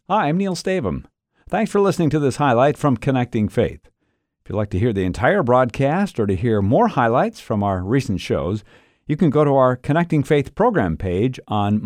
Hi, I'm Neil Stavum. Thanks for listening to this highlight from Connecting Faith. If you'd like to hear the entire broadcast or to hear more highlights from our recent shows, you can go to our Connecting Faith program page on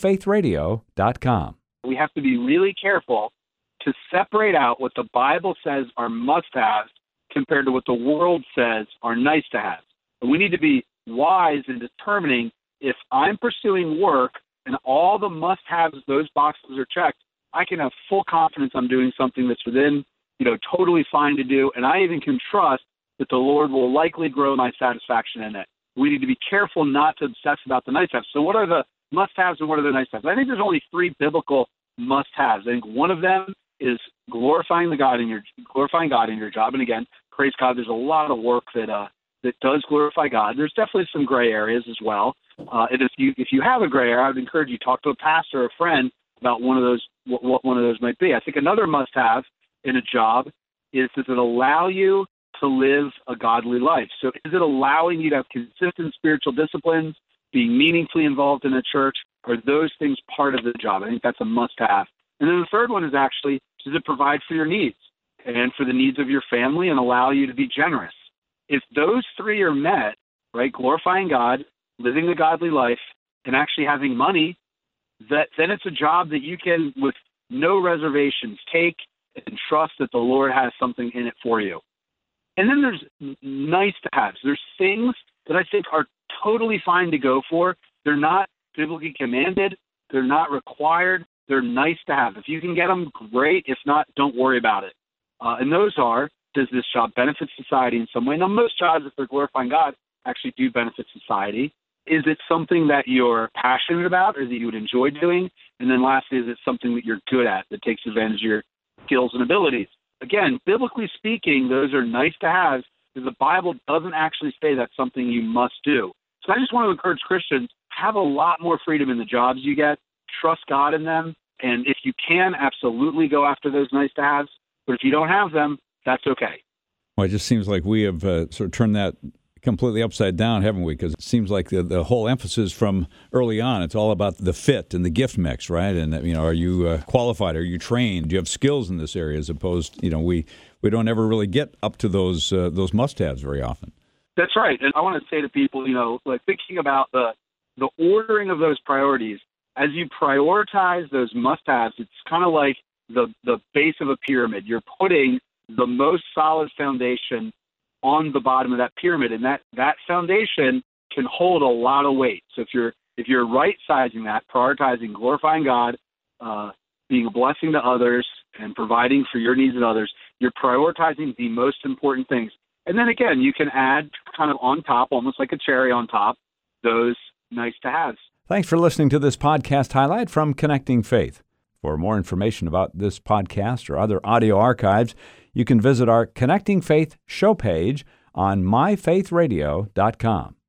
myfaithradio.com. We have to be really careful to separate out what the Bible says are must-haves compared to what the world says are nice-to-haves. And we need to be wise in determining if I'm pursuing work and all the must-haves, those boxes are checked, I can have full confidence I'm doing something that's within, totally fine to do, and I even can trust that the Lord will likely grow my satisfaction in it. We need to be careful not to obsess about the nice-haves. So what are the must-haves and what are the nice-haves? I think there's only three biblical must-haves. I think one of them is glorifying God in your job. And again, praise God, there's a lot of work that does glorify God. There's definitely some gray areas as well. And if you have a gray area, I would encourage you to talk to a pastor or a friend about one of those, what one of those might be. I think another must-have in a job is, does it allow you to live a godly life? So is it allowing you to have consistent spiritual disciplines, being meaningfully involved in a church? Are those things part of the job? I think that's a must-have. And then the third one is actually, does it provide for your needs and for the needs of your family and allow you to be generous? If those three are met, right, glorifying God, living a godly life, and actually having money, then it's a job that you can, with no reservations, take and trust that the Lord has something in it for you. And then there's nice-to-haves. There's things that I think are totally fine to go for. They're not biblically commanded. They're not required. They're nice to have. If you can get them, great. If not, don't worry about it. And those are, does this job benefit society in some way? Now, most jobs, if they're glorifying God, actually do benefit society. Is it something that you're passionate about or that you would enjoy doing? And then lastly, is it something that you're good at that takes advantage of your skills and abilities? Again, biblically speaking, those are nice to have because the Bible doesn't actually say that's something you must do. So I just want to encourage Christians, have a lot more freedom in the jobs you get. Trust God in them. And if you can, absolutely go after those nice-to-haves. But if you don't have them, that's okay. Well, it just seems like we have sort of turned that completely upside down, haven't we? Because it seems like the whole emphasis from early on, it's all about the fit and the gift mix, right? And, are you qualified? Are you trained? Do you have skills in this area? As opposed, we don't ever really get up to those must-haves very often. That's right. And I want to say to people, thinking about the ordering of those priorities, as you prioritize those must-haves, it's kind of like the base of a pyramid. You're putting the most solid foundation on the bottom of that pyramid, and that foundation can hold a lot of weight. So if you're right-sizing that, prioritizing glorifying God, being a blessing to others, and providing for your needs and others, you're prioritizing the most important things. And then again, you can add kind of on top, almost like a cherry on top, those nice-to-haves. Thanks for listening to this podcast highlight from Connecting Faith. For more information about this podcast or other audio archives, you can visit our Connecting Faith show page on myfaithradio.com.